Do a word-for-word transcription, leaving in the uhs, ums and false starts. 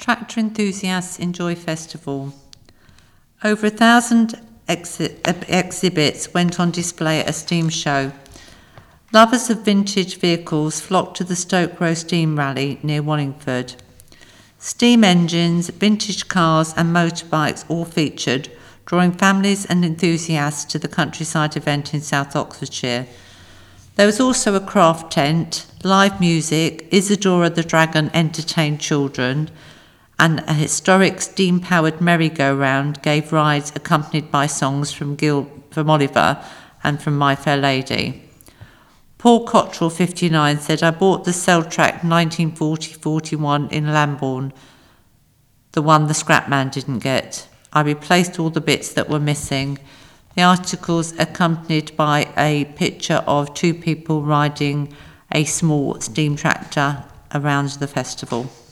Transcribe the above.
Tractor enthusiasts enjoy festival. Over a thousand exhi- exhibits went on display at a steam show. Lovers of vintage vehicles flocked to the Stoke Row Steam Rally near Wallingford. Steam engines, vintage cars and motorbikes all featured, drawing families and enthusiasts to the countryside event in South Oxfordshire. There was also a craft tent, live music, Isadora the Dragon entertained children, and a historic steam-powered merry-go-round gave rides accompanied by songs from, Gil- from Oliver and from My Fair Lady. Paul Cottrell, fifty-nine, said, I bought the Cell-Track nineteen forty forty-one in Lambourne, the one the scrapman didn't get. I replaced all the bits that were missing. The article's accompanied by a picture of two people riding a small steam tractor around the festival.